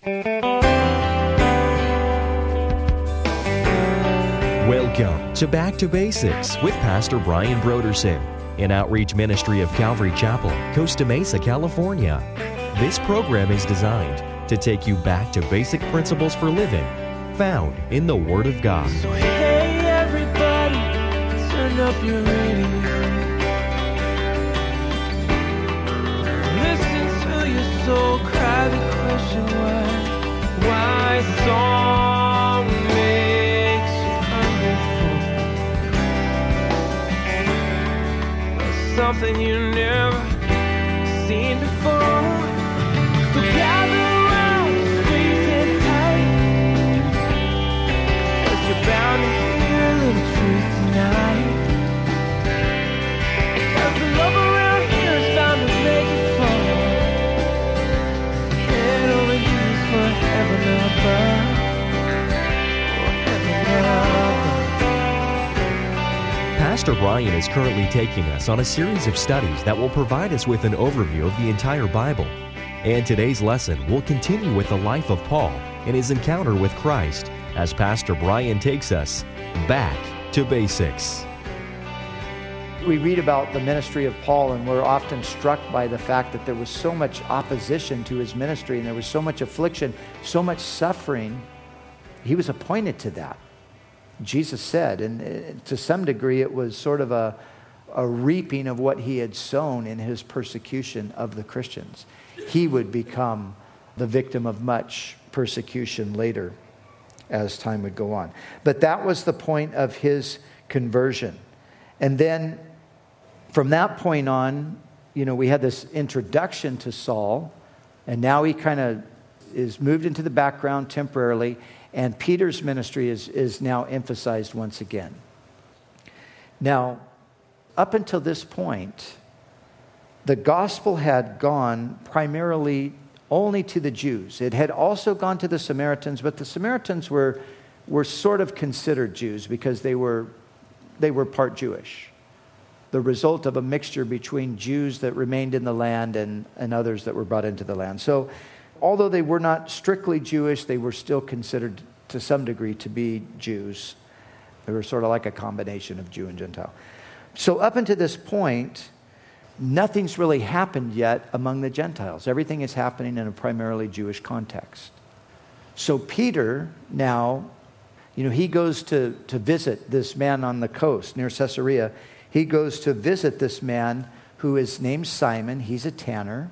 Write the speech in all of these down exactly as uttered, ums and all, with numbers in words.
Welcome to Back to Basics with Pastor Brian Brodersen, an outreach ministry of Calvary Chapel, Costa Mesa, California. This program is designed to take you back to basic principles for living found in the Word of God. So hey everybody, turn up your radio. Listen to your soul cry the question why. Why song makes you hungry for something you never seen before. So gather around, squeeze it tight, 'cause you're bound to hear a little truth tonight. 'Cause the love around here is bound to make you fall. Head over heels for heaven above. Oh, heaven above. Pastor Brian is currently taking us on a series of studies that will provide us with an overview of the entire Bible. And today's lesson will continue with the life of Paul and his encounter with Christ as Pastor Brian takes us back to basics. We read about the ministry of Paul, and we're often struck by the fact that there was so much opposition to his ministry, and there was so much affliction, so much suffering. He was appointed to that. Jesus said, and to some degree it was sort of a, a reaping of what he had sown in his persecution of the Christians. He would become the victim of much persecution later as time would go on. But that was the point of his conversion. And then from that point on, you know, we had this introduction to Saul, and now he kind of is moved into the background temporarily, and Peter's ministry is, is now emphasized once again. Now, up until this point, the gospel had gone primarily only to the Jews. It had also gone to the Samaritans, but the Samaritans were were sort of considered Jews because they were they were part Jewish. The result of a mixture between Jews that remained in the land and, and others that were brought into the land. So although they were not strictly Jewish, they were still considered to some degree to be Jews. They were sort of like a combination of Jew and Gentile. So up until this point, nothing's really happened yet among the Gentiles. Everything is happening in a primarily Jewish context. So Peter now, you know, he goes to, to visit this man on the coast near Caesarea. He goes to visit this man who is named Simon. He's a tanner.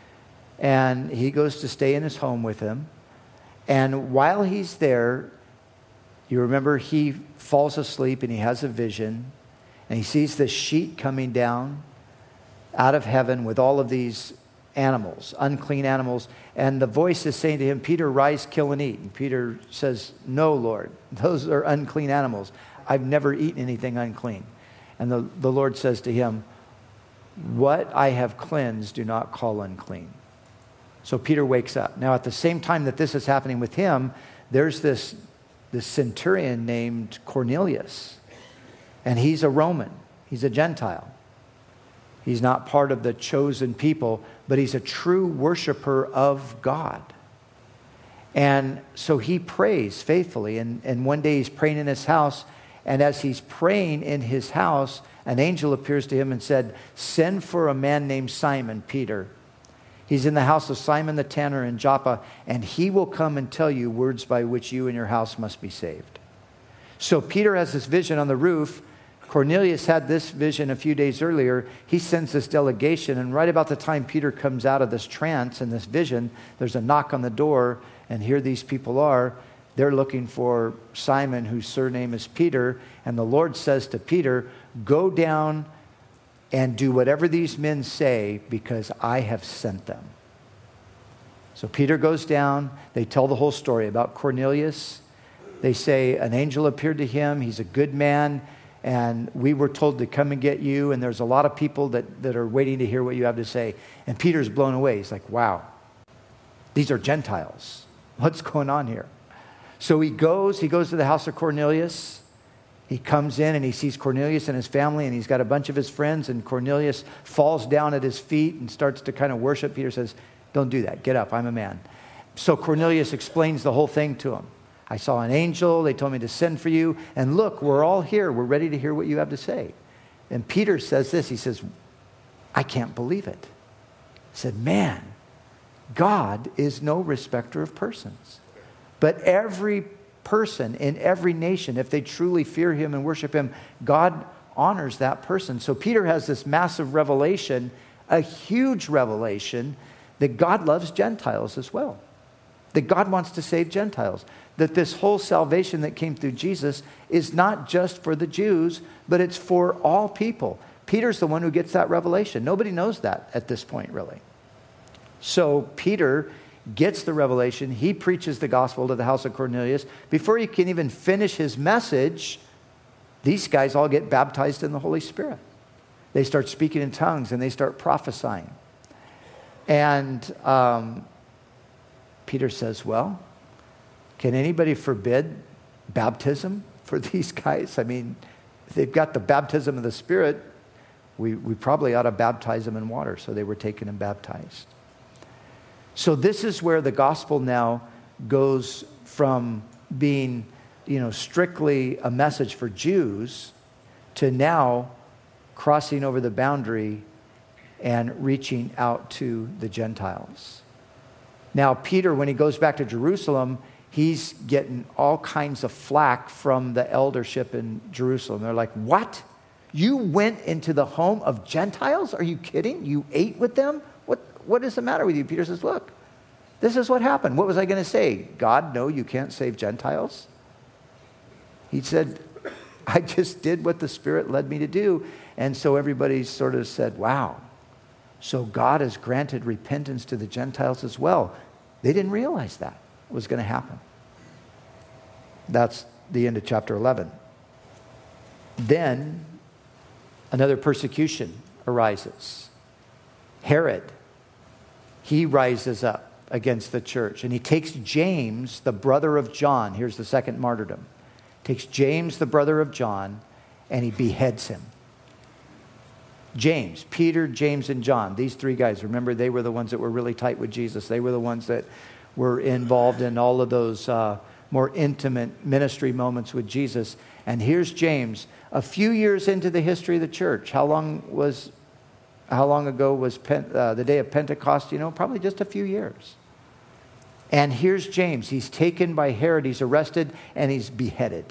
And he goes to stay in his home with him. And while he's there, you remember he falls asleep and he has a vision. And he sees this sheet coming down out of heaven with all of these animals, unclean animals. And the voice is saying to him, Peter, rise, kill, and eat. And Peter says, no, Lord, those are unclean animals. I've never eaten anything unclean. And the, the Lord says to him, what I have cleansed, do not call unclean. So Peter wakes up. Now, at the same time that this is happening with him, there's this, this centurion named Cornelius. And he's a Roman. He's a Gentile. He's not part of the chosen people, but he's a true worshiper of God. And so he prays faithfully. And, and one day he's praying in his house. And as he's praying in his house, an angel appears to him and said, send for a man named Simon Peter. He's in the house of Simon the tanner in Joppa, and he will come and tell you words by which you and your house must be saved. So Peter has this vision on the roof. Cornelius had this vision a few days earlier. He sends this delegation, and right about the time Peter comes out of this trance and this vision, there's a knock on the door, and here these people are. They're looking for Simon, whose surname is Peter, and the Lord says to Peter, go down and do whatever these men say, because I have sent them. So Peter goes down. They tell the whole story about Cornelius. They say an angel appeared to him. He's a good man. And we were told to come and get you. And there's a lot of people that, that are waiting to hear what you have to say. And Peter's blown away. He's like, wow, these are Gentiles. What's going on here? So he goes, he goes to the house of Cornelius. He comes in and he sees Cornelius and his family, and he's got a bunch of his friends, and Cornelius falls down at his feet and starts to kind of worship. Peter says, don't do that. Get up. I'm a man. So Cornelius explains the whole thing to him. I saw an angel. They told me to send for you. And look, we're all here. We're ready to hear what you have to say. And Peter says this. He says, I can't believe it. He said, man, God is no respecter of persons. But every person in every nation, if they truly fear him and worship him, God honors that person. So Peter has this massive revelation, a huge revelation, that God loves Gentiles as well. That God wants to save Gentiles. That this whole salvation that came through Jesus is not just for the Jews, but it's for all people. Peter's the one who gets that revelation. Nobody knows that at this point, really. So Peter gets the revelation. He preaches the gospel to the house of Cornelius. Before he can even finish his message, these guys all get baptized in the Holy Spirit. They start speaking in tongues and they start prophesying. And um, Peter says, well, can anybody forbid baptism for these guys? I mean, if they've got the baptism of the Spirit, we, we probably ought to baptize them in water. So they were taken and baptized. So this is where the gospel now goes from being, you know, strictly a message for Jews to now crossing over the boundary and reaching out to the Gentiles. Now, Peter, when he goes back to Jerusalem, he's getting all kinds of flack from the eldership in Jerusalem. They're like, what? You went into the home of Gentiles? Are you kidding? You ate with them? What, what is the matter with you? Peter says, look, this is what happened. What was I going to say? God, no, you can't save Gentiles? He said, I just did what the Spirit led me to do. And so everybody sort of said, wow. So God has granted repentance to the Gentiles as well. They didn't realize that was going to happen. That's the end of chapter eleven. Then another persecution arises. Herod, he rises up against the church, and he takes James, the brother of John. Here's the second martyrdom. Takes James, the brother of John, and he beheads him. James, Peter, James, and John, these three guys, remember, they were the ones that were really tight with Jesus. They were the ones that were involved in all of those uh, more intimate ministry moments with Jesus. And here's James, a few years into the history of the church. How long was, how long ago was Pen, uh, the day of Pentecost? You know, probably just a few years. And here's James. He's taken by Herod. He's arrested and he's beheaded.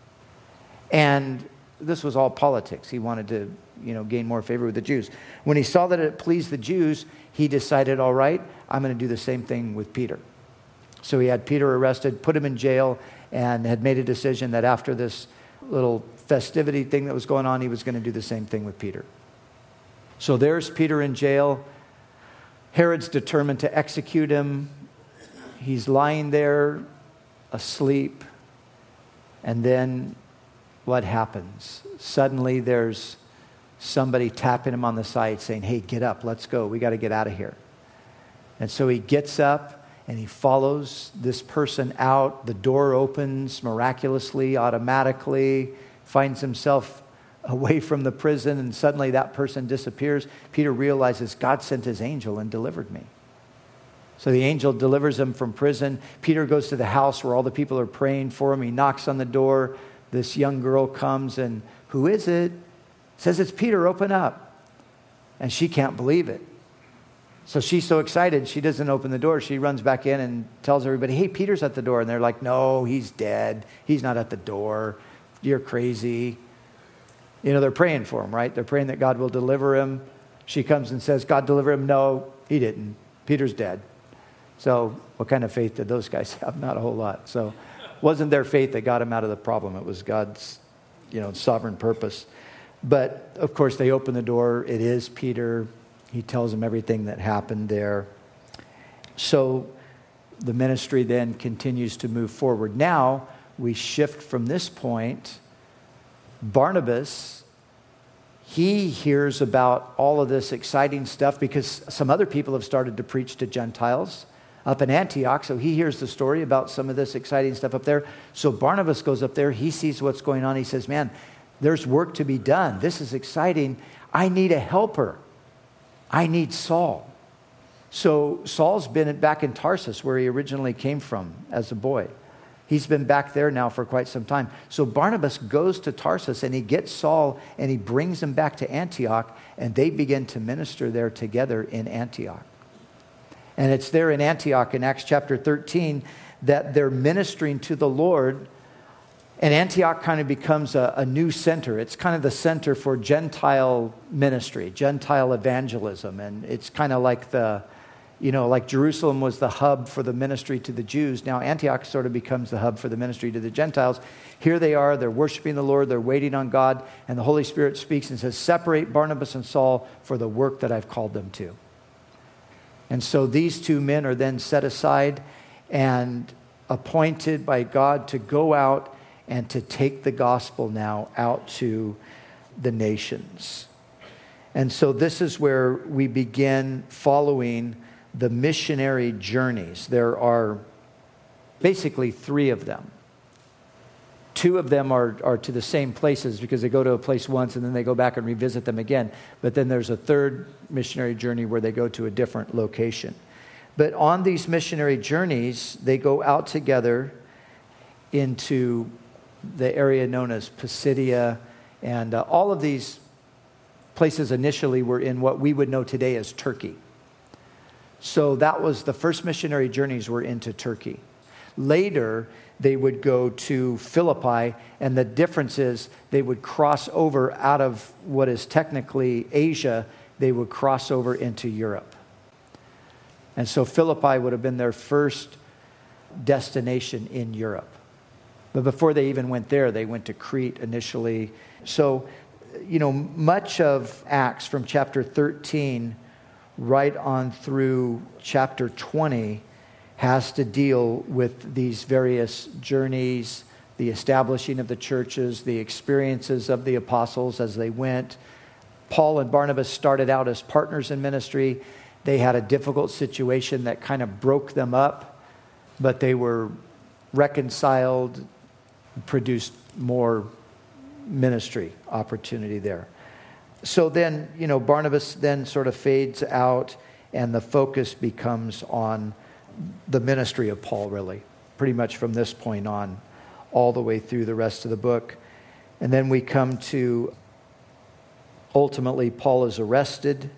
And this was all politics. He wanted to, you know, gain more favor with the Jews. When he saw that it pleased the Jews, he decided, all right, I'm going to do the same thing with Peter. So he had Peter arrested, put him in jail, and had made a decision that after this little festivity thing that was going on, he was going to do the same thing with Peter. So there's Peter in jail. Herod's determined to execute him. He's lying there asleep. And then what happens? Suddenly there's somebody tapping him on the side saying, hey, get up, let's go. We got to get out of here. And so he gets up and he follows this person out. The door opens miraculously, automatically, finds himself away from the prison, and suddenly that person disappears. Peter realizes God sent his angel and delivered me. So the angel delivers him from prison. Peter goes to the house where all the people are praying for him. He knocks on the door. This young girl comes, and who is it? Says, it's Peter, open up. And she can't believe it. So she's so excited, she doesn't open the door. She runs back in and tells everybody, hey, Peter's at the door. And they're like, no, he's dead. He's not at the door. You're crazy. You know, they're praying for him, right? They're praying that God will deliver him. She comes and says, God deliver him. No, he didn't. Peter's dead. So what kind of faith did those guys have? Not a whole lot. So it wasn't their faith that got him out of the problem. It was God's, you know, sovereign purpose. But, of course, they open the door. It is Peter. He tells them everything that happened there. So the ministry then continues to move forward. Now we shift from this point. Barnabas, he hears about all of this exciting stuff because some other people have started to preach to Gentiles up in Antioch. So he hears the story about some of this exciting stuff up there. So Barnabas goes up there. He sees what's going on. He says, man, there's work to be done. This is exciting. I need a helper. I need Saul. So Saul's been back in Tarsus, where he originally came from as a boy. He's been back there now for quite some time. So Barnabas goes to Tarsus, and he gets Saul, and he brings him back to Antioch, and they begin to minister there together in Antioch. And it's there in Antioch in Acts chapter thirteen that they're ministering to the Lord. And Antioch kind of becomes a, a new center. It's kind of the center for Gentile ministry, Gentile evangelism. And it's kind of like the, you know, like Jerusalem was the hub for the ministry to the Jews. Now Antioch sort of becomes the hub for the ministry to the Gentiles. Here they are, they're worshiping the Lord, they're waiting on God, and the Holy Spirit speaks and says, separate Barnabas and Saul for the work that I've called them to. And so these two men are then set aside and appointed by God to go out and to take the gospel now out to the nations. And so this is where we begin following the missionary journeys. There are basically three of them. Two of them are, are to the same places because they go to a place once and then they go back and revisit them again. But then there's a third missionary journey where they go to a different location. But on these missionary journeys, they go out together into the area known as Pisidia. And uh, all of these places initially were in what we would know today as Turkey. So that was the first missionary journeys were into Turkey. Later, they would go to Philippi, and the difference is they would cross over out of what is technically Asia, they would cross over into Europe. And so Philippi would have been their first destination in Europe. But before they even went there, they went to Crete initially. So, you know, much of Acts from chapter thirteen right on through chapter twenty has to deal with these various journeys, the establishing of the churches, the experiences of the apostles as they went. Paul and Barnabas started out as partners in ministry. They had a difficult situation that kind of broke them up, but they were reconciled, produced more ministry opportunity there. So then, you know, Barnabas then sort of fades out, and the focus becomes on the ministry of Paul, really, pretty much from this point on, all the way through the rest of the book. And then we come to, ultimately, Paul is arrested.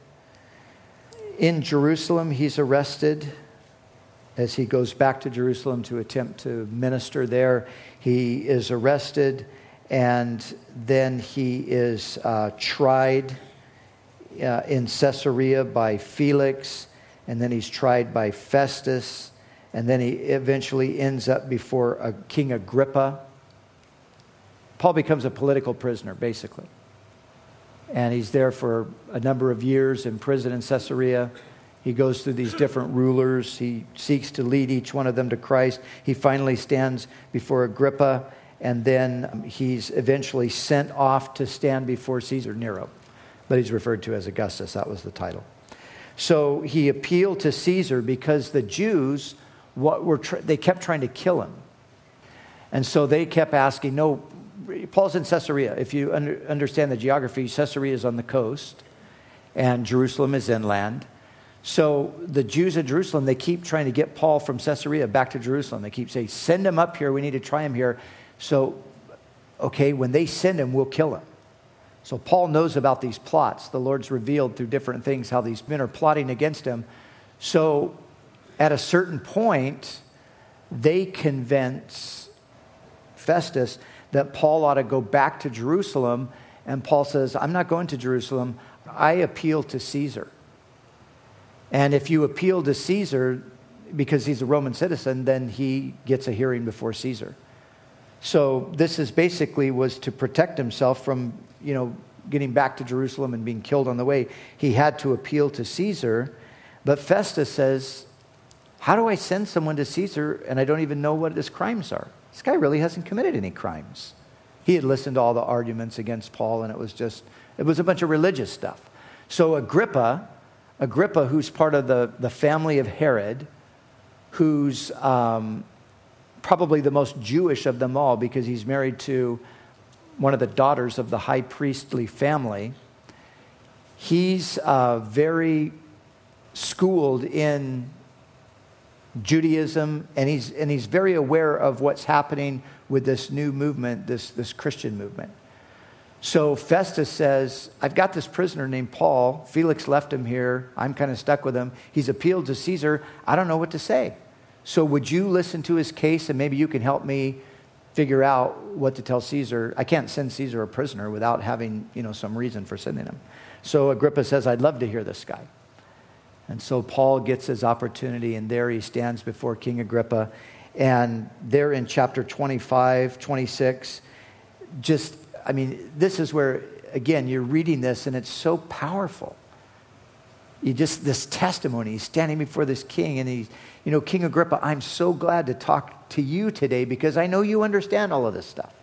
In Jerusalem, he's arrested as he goes back to Jerusalem to attempt to minister there. He is arrested, and then he is uh, tried uh, in Caesarea by Felix, and then he's tried by Festus, and then he eventually ends up before a King Agrippa. Paul becomes a political prisoner, basically. And he's there for a number of years in prison in Caesarea. He goes through these different rulers. He seeks to lead each one of them to Christ. He finally stands before Agrippa, and then he's eventually sent off to stand before Caesar Nero. But he's referred to as Augustus. That was the title. So he appealed to Caesar because the Jews, what were tr- they kept trying to kill him. And so they kept asking, no, Paul's in Caesarea. If you under, understand the geography, Caesarea is on the coast, and Jerusalem is inland. So the Jews in Jerusalem, they keep trying to get Paul from Caesarea back to Jerusalem. They keep saying, send him up here. We need to try him here. So, okay, when they send him, we'll kill him. So Paul knows about these plots. The Lord's revealed through different things how these men are plotting against him. So at a certain point, they convince Festus that Paul ought to go back to Jerusalem. And Paul says, I'm not going to Jerusalem. I appeal to Caesar. And if you appeal to Caesar because he's a Roman citizen, then he gets a hearing before Caesar. So this is basically was to protect himself from, you know, getting back to Jerusalem and being killed on the way. He had to appeal to Caesar. But Festus says, how do I send someone to Caesar and I don't even know what his crimes are? This guy really hasn't committed any crimes. He had listened to all the arguments against Paul, and it was just, it was a bunch of religious stuff. So Agrippa, Agrippa, who's part of the, the family of Herod, who's um, probably the most Jewish of them all because he's married to one of the daughters of the high priestly family. He's uh, very schooled in Judaism, and he's and he's very aware of what's happening with this new movement, this, this Christian movement. So Festus says, I've got this prisoner named Paul. Felix left him here. I'm kind of stuck with him. He's appealed to Caesar. I don't know what to say. So would you listen to his case, and maybe you can help me figure out what to tell Caesar. I can't send Caesar a prisoner without having, you know, some reason for sending him. So Agrippa says, I'd love to hear this guy. And so Paul gets his opportunity, and there he stands before King Agrippa. And there in chapter twenty-five, twenty-six, just, I mean, this is where, again, you're reading this, and it's so powerful. You just, this testimony, he's standing before this king, and he's, you know, King Agrippa, I'm so glad to talk to you today because I know you understand all of this stuff.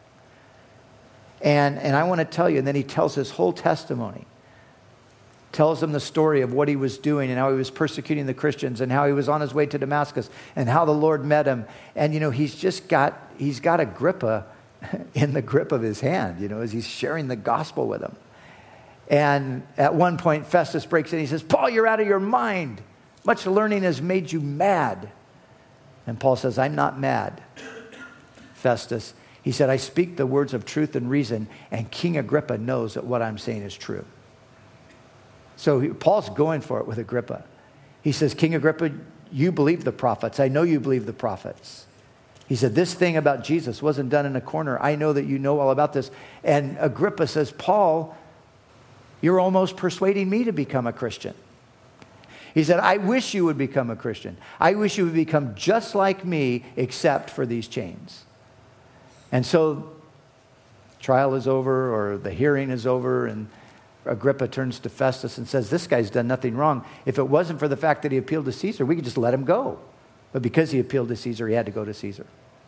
And, and I want to tell you, and then he tells his whole testimony. Tells them the story of what he was doing and how he was persecuting the Christians and how he was on his way to Damascus and how the Lord met him. And, you know, he's just got, he's got Agrippa in the grip of his hand, you know, as he's sharing the gospel with him. And at one point, Festus breaks in. He says, Paul, you're out of your mind. Much learning has made you mad. And Paul says, I'm not mad, Festus. He said, I speak the words of truth and reason, and King Agrippa knows that what I'm saying is true. So he, Paul's going for it with Agrippa. He says, King Agrippa, you believe the prophets. I know you believe the prophets. He said, this thing about Jesus wasn't done in a corner. I know that you know all about this. And Agrippa says, Paul, you're almost persuading me to become a Christian. He said, I wish you would become a Christian. I wish you would become just like me, except for these chains. And so trial is over, or the hearing is over, and Agrippa turns to Festus and says, this guy's done nothing wrong. If it wasn't for the fact that he appealed to Caesar, we could just let him go. But because he appealed to Caesar, he had to go to Caesar.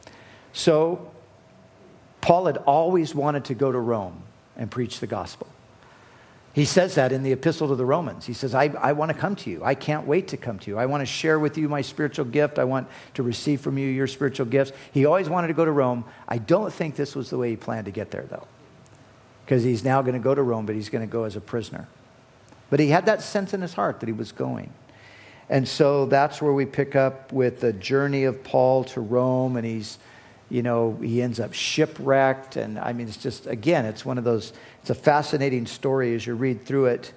So Paul had always wanted to go to Rome and preach the gospel. He says that in the epistle to the Romans. He says, I, I want to come to you. I can't wait to come to you. I want to share with you my spiritual gift. I want to receive from you your spiritual gifts. He always wanted to go to Rome. I don't think this was the way he planned to get there, though, because he's now going to go to Rome, but he's going to go as a prisoner. But he had that sense in his heart that he was going. And so that's where we pick up with the journey of Paul to Rome, and he's, you know, he ends up shipwrecked. And I mean, it's just, again, it's one of those, it's a fascinating story as you read through it.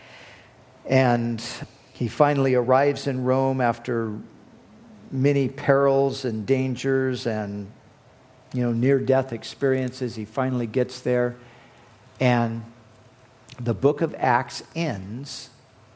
And he finally arrives in Rome after many perils and dangers and, you know, near-death experiences. He finally gets there. And the book of Acts ends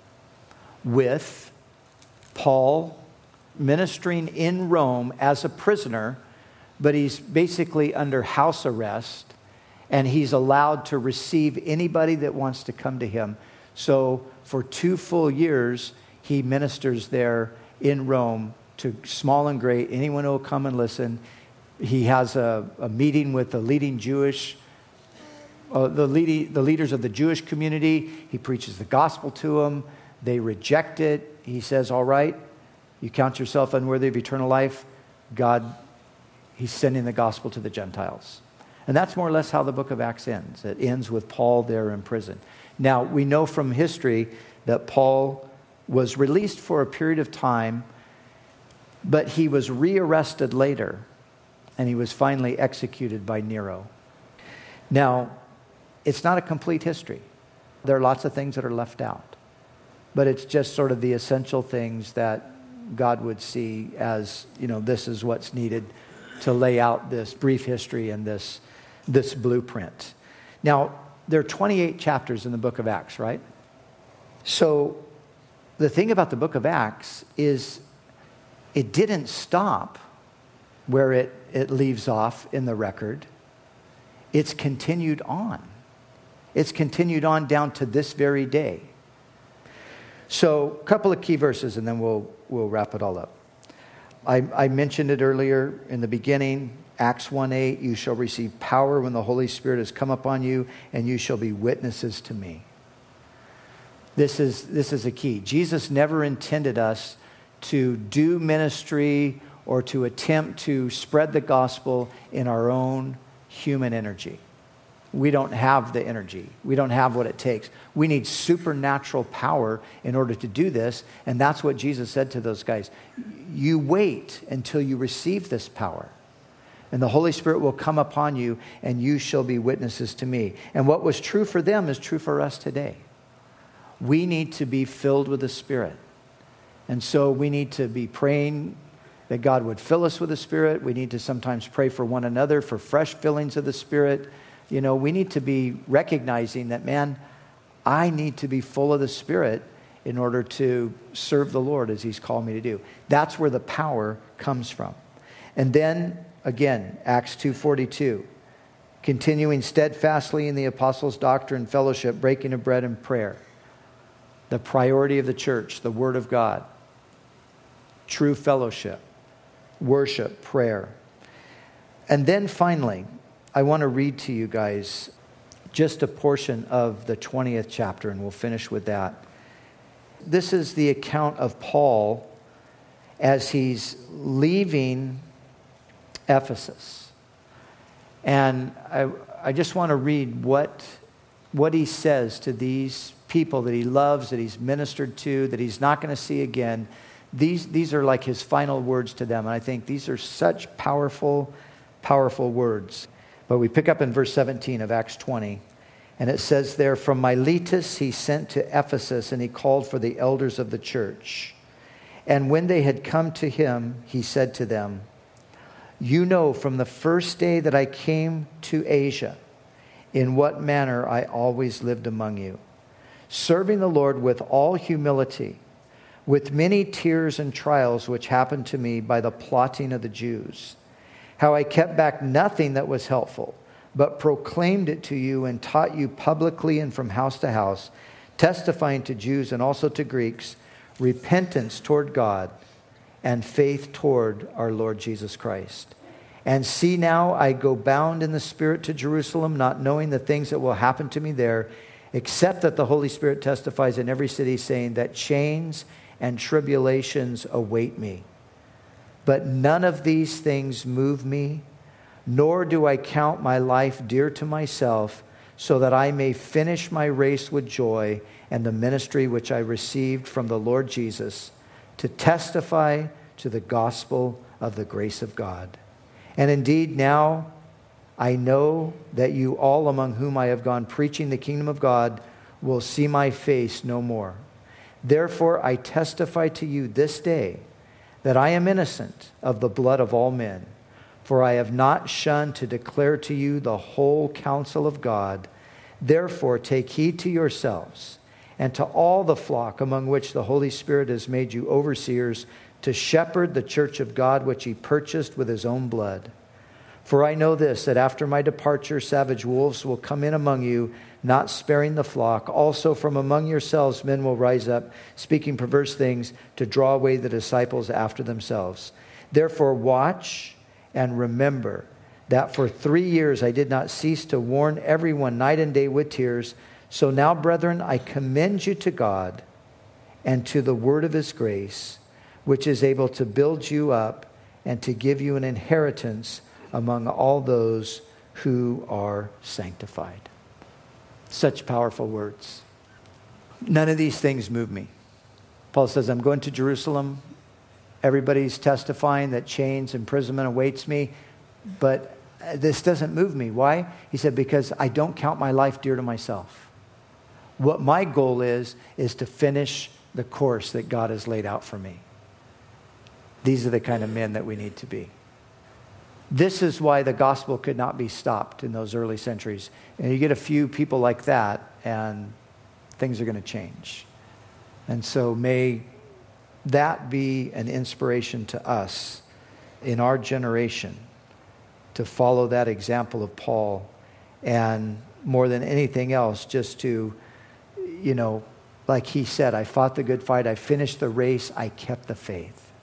with Paul ministering in Rome as a prisoner, but he's basically under house arrest, and he's allowed to receive anybody that wants to come to him. So for two full years, he ministers there in Rome to small and great, anyone who will come and listen. He has a, a meeting with the leading Jewish Uh, the, lead, the leaders of the Jewish community. He preaches the gospel to them. They reject it. He says, all right, you count yourself unworthy of eternal life. God, he's sending the gospel to the Gentiles. And that's more or less how the book of Acts ends. It ends with Paul there in prison. Now, we know from history that Paul was released for a period of time, but he was rearrested later, and he was finally executed by Nero. Now, it's not a complete history. There are lots of things that are left out. But it's just sort of the essential things that God would see as, you know, this is what's needed to lay out this brief history and this, this blueprint. Now, there are twenty-eight chapters in the book of Acts, right? So the thing about the book of Acts is it didn't stop where it, it leaves off in the record. It's continued on. It's continued on down to this very day. So a couple of key verses, and then we'll we'll wrap it all up. I, I mentioned it earlier in the beginning, Acts one eight, you shall receive power when the Holy Spirit has come upon you, and you shall be witnesses to me. This is, this is a key. Jesus never intended us to do ministry or to attempt to spread the gospel in our own human energy. We don't have the energy. We don't have what it takes. We need supernatural power in order to do this. And that's what Jesus said to those guys. You wait until you receive this power. And the Holy Spirit will come upon you, and you shall be witnesses to me. And what was true for them is true for us today. We need to be filled with the Spirit. And so we need to be praying that God would fill us with the Spirit. We need to sometimes pray for one another for fresh fillings of the Spirit. You know, we need to be recognizing that, man, I need to be full of the Spirit in order to serve the Lord as He's called me to do. That's where the power comes from. And then, again, Acts two forty-two, continuing steadfastly in the apostles' doctrine, fellowship, breaking of bread, and prayer. The priority of the church, the Word of God, true fellowship, worship, prayer. And then finally, I want to read to you guys just a portion of the twentieth chapter, and we'll finish with that. This is the account of Paul as he's leaving Ephesus. And I, I just want to read what, what he says to these people that he loves, that he's ministered to, that he's not going to see again. These, these are like his final words to them. And I think these are such powerful, powerful words. But we pick up in verse seventeen of Acts twenty, and it says there, from Miletus he sent to Ephesus, and he called for the elders of the church. And when they had come to him, he said to them, you know from the first day that I came to Asia, in what manner I always lived among you, serving the Lord with all humility, with many tears and trials which happened to me by the plotting of the Jews. How I kept back nothing that was helpful, but proclaimed it to you and taught you publicly and from house to house, testifying to Jews and also to Greeks, repentance toward God and faith toward our Lord Jesus Christ. And see now, I go bound in the Spirit to Jerusalem, not knowing the things that will happen to me there, except that the Holy Spirit testifies in every city, saying that chains and tribulations await me. But none of these things move me, nor do I count my life dear to myself, so that I may finish my race with joy and the ministry which I received from the Lord Jesus, to testify to the gospel of the grace of God. And indeed now I know that you all among whom I have gone preaching the kingdom of God will see my face no more. Therefore I testify to you this day that I am innocent of the blood of all men. For I have not shunned to declare to you the whole counsel of God. Therefore take heed to yourselves and to all the flock among which the Holy Spirit has made you overseers, to shepherd the church of God which he purchased with his own blood. For I know this, that after my departure savage wolves will come in among you, not sparing the flock. Also from among yourselves men will rise up, speaking perverse things, to draw away the disciples after themselves. Therefore watch and remember that for three years I did not cease to warn everyone night and day with tears. So now, brethren, I commend you to God and to the word of his grace, which is able to build you up and to give you an inheritance among all those who are sanctified. Such powerful words. None of these things move me. Paul says, I'm going to Jerusalem. Everybody's testifying that chains, imprisonment awaits me. But this doesn't move me. Why? He said, because I don't count my life dear to myself. What my goal is, is to finish the course that God has laid out for me. These are the kind of men that we need to be. This is why the gospel could not be stopped in those early centuries. And you get a few people like that, and things are going to change. And so may that be an inspiration to us in our generation to follow that example of Paul, and more than anything else, just to, you know, like he said, I fought the good fight, I finished the race, I kept the faith.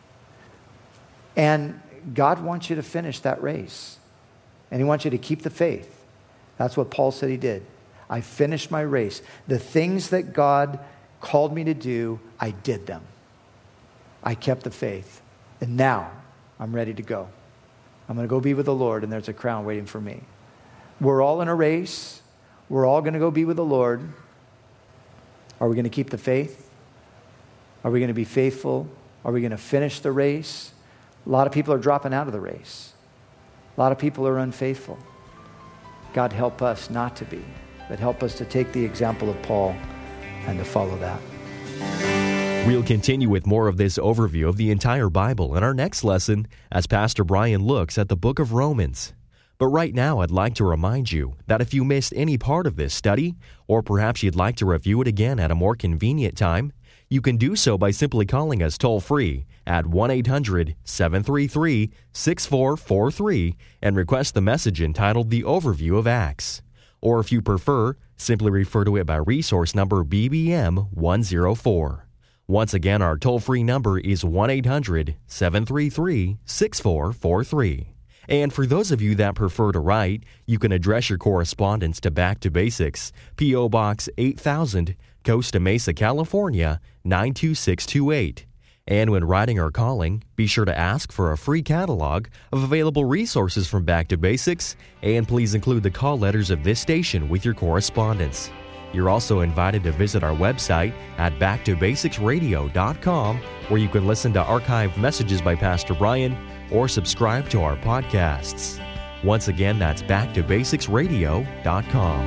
And God wants you to finish that race. And he wants you to keep the faith. That's what Paul said he did. I finished my race. The things that God called me to do, I did them. I kept the faith. And now I'm ready to go. I'm going to go be with the Lord, and there's a crown waiting for me. We're all in a race. We're all going to go be with the Lord. Are we going to keep the faith? Are we going to be faithful? Are we going to finish the race? A lot of people are dropping out of the race. A lot of people are unfaithful. God help us not to be, but help us to take the example of Paul and to follow that. We'll continue with more of this overview of the entire Bible in our next lesson as Pastor Brian looks at the book of Romans. But right now, I'd like to remind you that if you missed any part of this study, or perhaps you'd like to review it again at a more convenient time, you can do so by simply calling us toll-free at one eight hundred seven three three six four four three and request the message entitled The Overview of Acts. Or if you prefer, simply refer to it by resource number B B M one oh four. Once again, our toll-free number is one eight hundred seven three three six four four three. And for those of you that prefer to write, you can address your correspondence to Back to Basics, P O. Box eight thousand, Costa Mesa, California, nine two six two eight. And when writing or calling, be sure to ask for a free catalog of available resources from Back to Basics, and please include the call letters of this station with your correspondence. You're also invited to visit our website at back to basics radio dot com, where you can listen to archived messages by Pastor Brian or subscribe to our podcasts. Once again, that's back to basics radio dot com.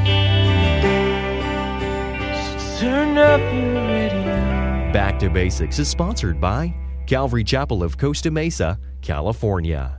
Turn up your radio. Back to Basics is sponsored by Calvary Chapel of Costa Mesa, California.